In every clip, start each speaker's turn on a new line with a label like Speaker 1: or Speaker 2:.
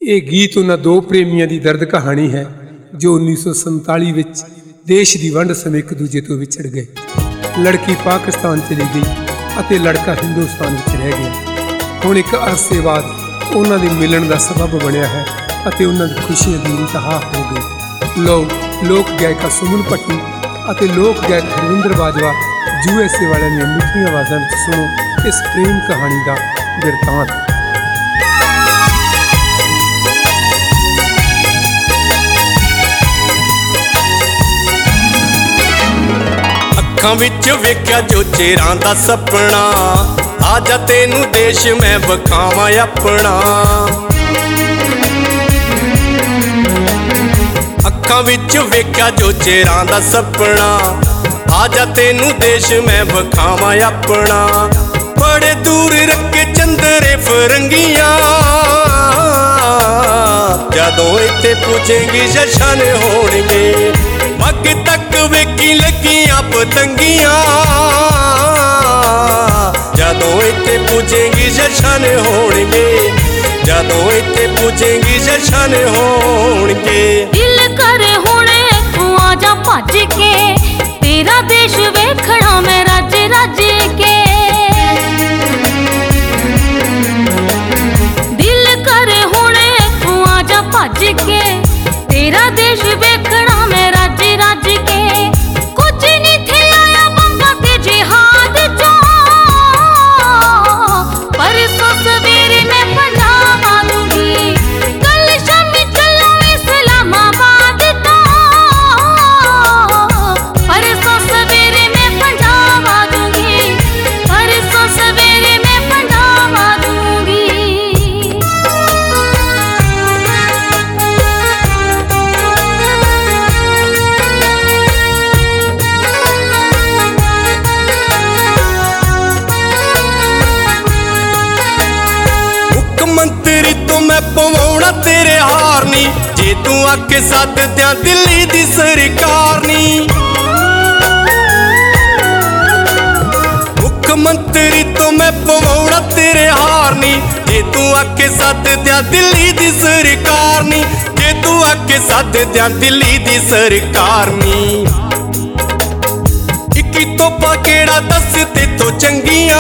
Speaker 1: ਇਹ ਗੀਤ ਉਹਨਾਂ ਦੋ ਪ੍ਰੇਮੀਆਂ ਦੀ ਦਰਦ ਕਹਾਣੀ ਹੈ ਜੋ 1947 ਵਿੱਚ ਦੇਸ਼ ਦੀ ਵੰਡ ਸਮੇਂ ਇੱਕ ਦੂਜੇ ਤੋਂ ਵਿਛੜ ਗਏ। ਲੜਕੀ ਪਾਕਿਸਤਾਨ ਚਲੀ ਗਈ ਅਤੇ ਲੜਕਾ ਹਿੰਦੁਸਤਾਨ ਵਿੱਚ ਰਹਿ ਗਿਆ। ਹੁਣ ਇੱਕ ਅਰਸੇ ਬਾਅਦ ਉਹਨਾਂ ਦੇ ਮਿਲਣ ਦਾ ਸਬਬ ਬਣਿਆ ਹੈ ਅਤੇ ਉਹਨਾਂ ਦੀ ਖੁਸ਼ੀਆਂ ਦੀ ਇੰਤਹਾ ਹੋ ਗਈ। ਲੋਕ ਗਾਇਕਾ ਸੁਮਨ ਭੱਟੀ ਅਤੇ ਲੋਕ ਗਾਇਕ ਹਰਵਿੰਦਰ ਬਾਜਵਾ USA ਵਾਲਿਆਂ ਦੀਆਂ ਮਿੱਠੀਆਂ ਆਵਾਜ਼ਾਂ ਵਿੱਚ ਸੁਣੋ ਇਸ ਪ੍ਰੇਮ ਕਹਾਣੀ ਦਾ ਬਿਰਤਾਂਤ।
Speaker 2: ਅੱਖਾਂ ਵਿੱਚ ਵੇਖਿਆ ਜੋ ਚਿਹਰਾਂ ਦਾ ਸੁਪਨਾ, ਆ ਜਾ ਤੈਨੂੰ ਦੇਸ਼ ਮੈਂ ਵਿਖਾਵਾਂ ਆਪਣਾ। ਅੱਖਾਂ ਵਿੱਚ ਵੇਖਿਆ ਜੋ ਚਿਹਰਾਂ ਦਾ ਸੁਪਨਾ, ਆ ਜਾ ਤੈਨੂੰ ਦੇਸ਼ ਮੈਂ ਵਿਖਾਵਾਂ ਆਪਣਾ। ਬੜੇ ਦੂਰ ਰੱਖੇ ਚੰਦਰੇ ਫਰੰਗੀਆਂ, ਜਦੋਂ ਇੱਥੇ ਪੁੱਜੇਗੀ ਜਸ਼ਨ ਹੋਣਗੇ। ਮੱਗ ਤੱਕ ਵੇਖੀ ਲੱਗੀਆਂ ਪਤੰਗੀਆਂ, ਜਦੋਂ ਇੱਥੇ ਪੁੱਜੇਗੀ ਜਸ਼ਨ ਹੋਣਗੇ। ਜਦੋਂ ਇੱਥੇ ਪੁੱਜੇਗੀ ਜਸ਼ਨ ਹੋਣਗੇ।
Speaker 3: ਦਿਲ ਕਰੇ ਹੁਣੇ ਤੂੰ ਆ ਜਾ ਭੱਜ ਕੇ, ਤੇਰਾ ਦੇਸ਼ ਵੇਖਣਾ ਮੈਂ ਰੱਜ ਰੱਜ ਕੇ। ਦਿਲ ਕਰੇ ਹੁਣੇ ਤੂੰ ਆ ਜਾ ਭੱਜ ਕੇ, ਤੇਰਾ ਦੇਸ਼ ਵੇਖਣਾ ਮੈਂ ਰੱਜ ਰੱਜ ਕੇ। ਕੁਝ ਨਹੀਂ ਥੇ ਆਇਆ ਬੰਗਾ ਤੇ ਜਿਹਾਦ ਚੋਂ, ਪਰਸੋਂ ਸਵੇਰੇ ਮੈਂ ਪੰਜਾਬ ਆ ਦੂੰਗੀ। ਕੱਲ ਸ਼ਾਮੀ ਚੱਲੂ ਇਸਲਾਮਾਬਾਦ ਤੋਂ, ਪਰਸੋਂ ਸਵੇਰੇ ਮੈਂ ਪੰਜਾਬ ਆ ਦੂੰਗੀ। ਪਰਸੋਂ ਸਵੇਰੇ ਮੈਂ ਪੰਜਾਬ ਆ ਦੂੰਗੀ।
Speaker 2: ਮੰਤਰੀ ਤੋਂ ਮੈਂ ਪਵਾਉਣਾ ਤੇਰੇ ਹਾਰ ਨੀ, ਜੇ ਤੂੰ ਆਕੇ ਸੱਦ ਦਿਆਂ ਦਿੱਲੀ ਦੀ ਸਰਕਾਰ ਨੀ। ਮੁੱਖ ਮੰਤਰੀ ਤੋਂ ਮੈਂ ਪਵਾਉਣਾ ਤੇਰੇ ਹਾਰ ਨੀ, ਜੇ ਤੂੰ ਆਕੇ ਸੱਦ ਦਿਆਂ ਦਿੱਲੀ ਦੀ ਸਰਕਾਰ ਨੀ। ਜੇ ਤੂੰ ਆਕੇ ਸੱਦ ਦਿਆਂ ਦਿੱਲੀ ਦੀ ਸਰਕਾਰ ਨੀ। ਇੱਕੀ ਤੋਪਾ ਕਿਹੜਾ ਦੱਸ ਤੇਥੋਂ ਚੰਗੀਆਂ,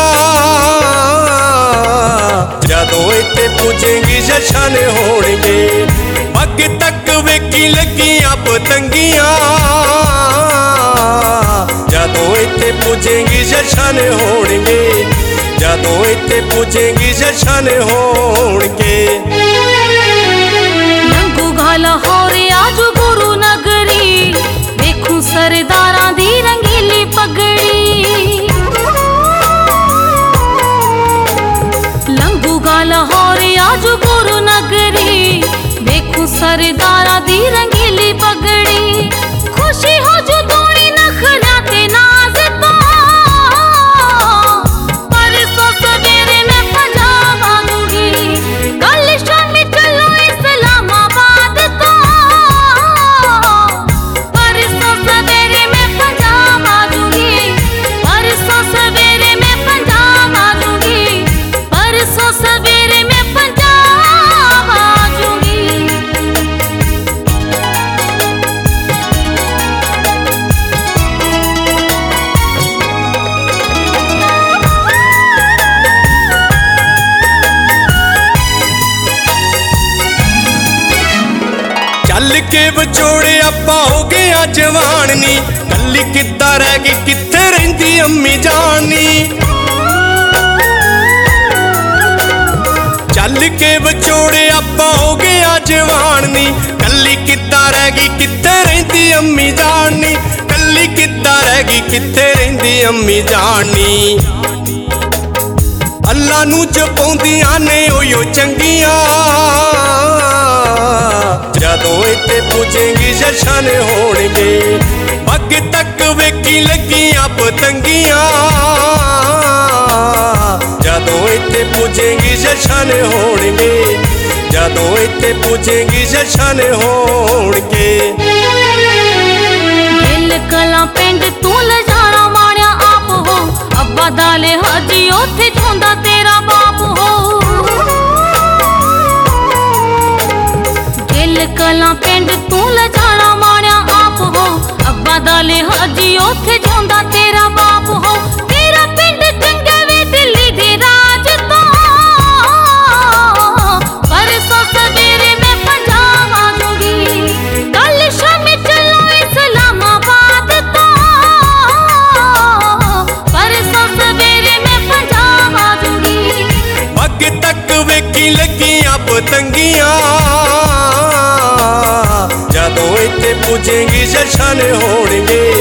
Speaker 2: ਜਦੋਂ ਇੱਥੇ ਪੁੱਜੇਗੀ ਜਸ਼ਨ ਹੋਣਗੇ। ਮੱਗ ਤੱਕ ਵੇਖੀ ਲੱਗੀਆਂ ਪਤੰਗੀਆਂ, ਜਦੋਂ ਇੱਥੇ ਪੁੱਜੇਗੀ ਜਸ਼ਨ ਹੋਣਗੇ। ਜਦੋਂ ਇੱਥੇ ਪੁੱਜੇਗੀ ਜਸ਼ਨ ਹੋਣਗੇ।
Speaker 3: ਲੰਘੂਗਾ ਲਾਹੌਰ ਆਜੂ ਗੁਰੂ ਨਗਰੀ, ਵੇਖੂ ਸਰਦਾਰਾਂ ਦੀ ਰੰਗੀਲੀ ਪਗੜੀ। ਲੰਘੂਗਾ ਲਾਹੌਰ ਆਜੂ ਗੁਰੂ ਨਗਰੀ, ਵੇਖੂ ਸਰਦਾਰਾਂ ਦੀ ਰੰਗੀਲੀ ਪਗੜੀ। ਖੁਸ਼ੀ ਹੋ ਜੂ ਦੂਣੀ ਨਖਰਿਆਂ ਤੇ ਨਾਜ਼ ਤੋਂ, ਪਰਸੋਂ ਸਵੇਰੇ ਮੈਂ ਪੰਜਾਬ ਆ ਦੂੰਗੀ। ਕੱਲ ਸ਼ਾਮੀ ਚੱਲੂ ਇਸਲਾਮਾਬਾਦ ਤੋਂ, ਪਰਸੋਂ ਸਵੇਰੇ ਮੈਂ ਪੰਜਾਬ ਆ ਦੂੰਗੀ। ਪਰਸੋਂ ਸਵੇਰੇ ਮੈਂ ਪੰਜਾਬ ਆ ਦੂੰਗੀ। ਪਰਸੋਂ ਸਵੇਰੇ ਮੈਂ ਪੰਜਾਬ ਆ ਜੂੰਗੀ।
Speaker 2: ਚੱਲ ਕੇ ਵਿਛੋੜੇ ਆਪਾਂ ਹੋ ਗਏ ਆ ਜਵਾਨ ਨੀ, ਕੱਲੀ ਕਿੱਦਾਂ ਰਹਿ ਗਈ ਕਿੱਥੇ ਰਹਿੰਦੀ ਅੰਮੀ ਜਾਨ ਨੀ। ਚੱਲ ਕੇ ਵਿਛੋੜੇ ਆਪਾਂ ਹੋ ਗਏ ਆ ਜਵਾਨ ਨੀ, ਕੱਲੀ ਕਿੱਦਾਂ ਰਹਿ ਗਈ ਕਿੱਥੇ ਰਹਿੰਦੀ ਅੰਮੀ ਜਾਨ ਨੀ। ਕੱਲੀ ਕਿੱਦਾਂ ਰਹਿ ਗਈ ਕਿੱਥੇ ਰਹਿੰਦੀ ਅੰਮੀ ਜਾਨ ਨੀ। ਅੱਲਾ ਨੂੰ ਜਪਾਉਂਦੀਆਂ ਨੇ ਓਯੋ ਚੰਗੀਆਂ, ਜਦੋਂ ਇੱਥੇ ਪੁੱਜੇਗੀ ਜਸ਼ਨ ਹੋਣਗੇ। ਮੱਗ ਤੱਕ ਵੇਖੀ ਲੱਗੀਆਂ ਪਤੰਗੀਆਂ, ਜਦੋਂ ਇੱਥੇ ਪੁੱਜੇਗੀ ਜਸ਼ਨ ਹੋਣਗੇ। ਜਦੋਂ ਇੱਥੇ ਪੁੱਜੇਗੀ ਜਸ਼ਨ ਹੋਣਗੇ।
Speaker 3: ਗਿੱਲ ਕਲਾਂ ਪਿੰਡ ਤੂੰ ਲਿਜਾਣਾ ਮਾਣਿਆ ਆਪ ਹੋ, ਅੱਬਾ ਦਾਲੇ ਹਾਜੀ ਉੱਥੇ ਜਾਂਦਾ ਤੇਰਾ ਬਾਪ ਹੋ। दिल कला पिंड तू लजाना माणिया आप हो अब्बा दा लिहाजी ओथे जोंदा तेरा बाप हो तेरा पिंड चंगे वे दिल्ली दे राज तो परसों सवेरे मैं पंजाब आ जाऊंगी कल शाम चलो इस्लामाबाद तो परसों सवेरे मैं पंजाब आ जाऊंगी
Speaker 2: पग तक वेखी लगियां पतंगियां जदों इत्थे पुजेंगी जशन होणगे